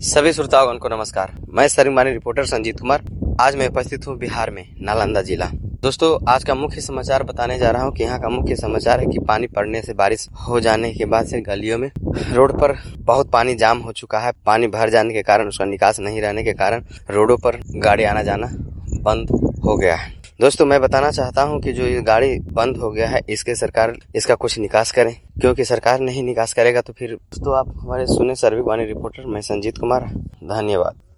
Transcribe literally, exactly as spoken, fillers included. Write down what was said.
सभी श्रोतागण को नमस्कार। मैं सर्वमान्य रिपोर्टर संजीत कुमार। आज मैं उपस्थित हूँ बिहार में नालंदा जिला। दोस्तों, आज का मुख्य समाचार बताने जा रहा हूँ कि यहाँ का मुख्य समाचार है कि पानी पड़ने से, बारिश हो जाने के बाद से गलियों में, रोड पर बहुत पानी जाम हो चुका है। पानी भर जाने के कारण, उसका निकास नहीं रहने के कारण रोडों पर गाड़ी आना जाना बंद हो गया है। दोस्तों, मैं बताना चाहता हूं कि जो ये गाड़ी बंद हो गया है, इसके सरकार इसका कुछ निकास करें, क्योंकि सरकार नहीं निकास करेगा तो फिर दोस्तों आप हमारे सुने सर्वमान्य रिपोर्टर मैं संजीत कुमार। धन्यवाद।